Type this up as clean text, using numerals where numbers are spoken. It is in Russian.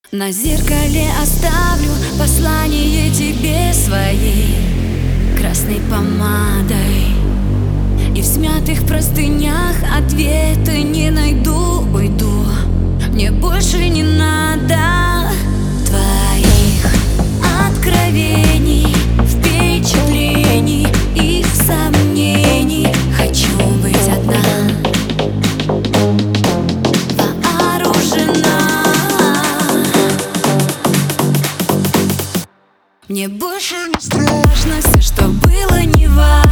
На зеркале оставлю послание тебе своей красной помадой, и в смятых простынях ответа не найду. Уйду, мне больше не надо твоих откровений, впечатлений и сомнений. Хочу быть одна, мне больше не страшно, все, что было, не важно.